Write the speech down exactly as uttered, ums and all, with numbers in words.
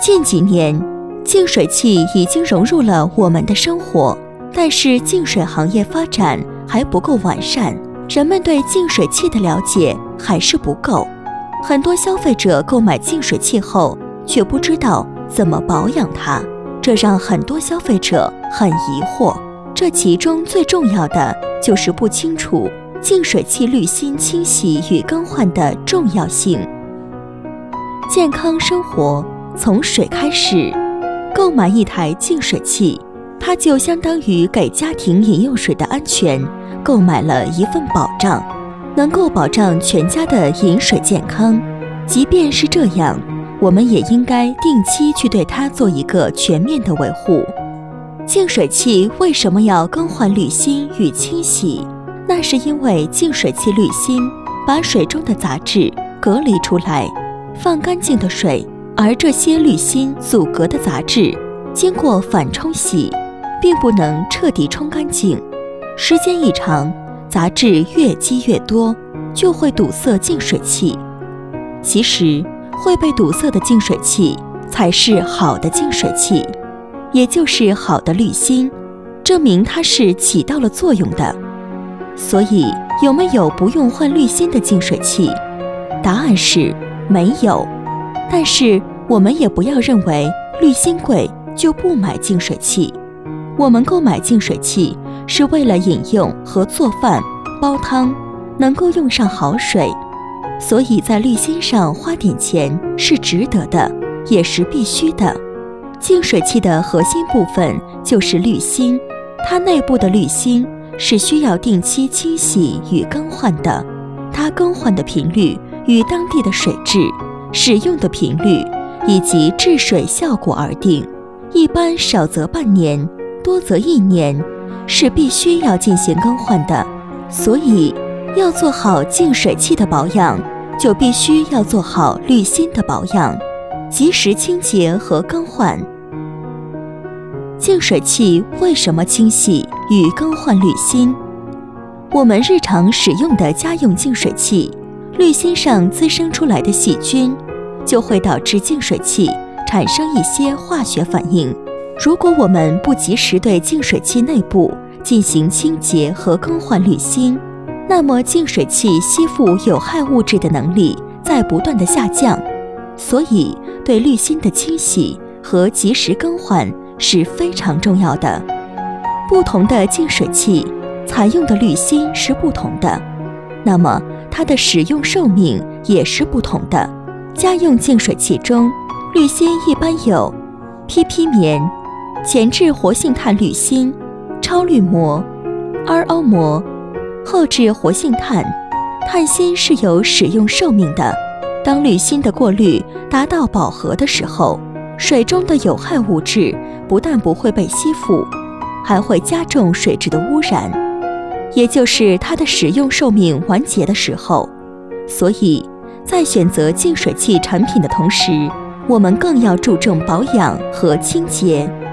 近几年，净水器已经融入了我们的生活，但是净水行业发展还不够完善，人们对净水器的了解还是不够。很多消费者购买净水器后，却不知道怎么保养它，这让很多消费者很疑惑。这其中最重要的就是不清楚净水器滤芯清洗与更换的重要性。健康生活从水开始，购买一台净水器，它就相当于给家庭饮用水的安全购买了一份保障，能够保障全家的饮水健康。即便是这样，我们也应该定期去对它做一个全面的维护。净水器为什么要更换滤芯与清洗？那是因为净水器滤芯把水中的杂质隔离出来，放干净的水，而这些滤芯阻隔的杂质经过反冲洗，并不能彻底冲干净。时间一长，杂质越积越多，就会堵塞净水器。其实，会被堵塞的净水器才是好的净水器，也就是好的滤芯，证明它是起到了作用的。所以，有没有不用换滤芯的净水器？答案是没有。但是，我们也不要认为滤芯贵就不买净水器。我们购买净水器是为了饮用和做饭、煲汤，能够用上好水，所以在滤芯上花点钱是值得的，也是必须的。净水器的核心部分就是滤芯，它内部的滤芯是需要定期清洗与更换的，它更换的频率与当地的水质、使用的频率以及治水效果而定，一般少则半年，多则一年，是必须要进行更换的。所以，要做好净水器的保养，就必须要做好滤芯的保养，及时清洁和更换。净水器为什么清洗与更换滤芯？我们日常使用的家用净水器，滤芯上滋生出来的细菌，就会导致净水器产生一些化学反应。如果我们不及时对净水器内部进行清洁和更换滤芯，那么净水器吸附有害物质的能力在不断的下降。所以，对滤芯的清洗和及时更换是非常重要的。不同的净水器采用的滤芯是不同的，那么它的使用寿命也是不同的。家用净水器中，滤芯一般有 P P 棉、前置活性炭滤芯、超滤膜、R O 膜、后置活性炭。炭芯是有使用寿命的，当滤芯的过滤达到饱和的时候，水中的有害物质不但不会被吸附，还会加重水质的污染，也就是它的使用寿命完结的时候。所以，在选择净水器产品的同时，我们更要注重保养和清洁。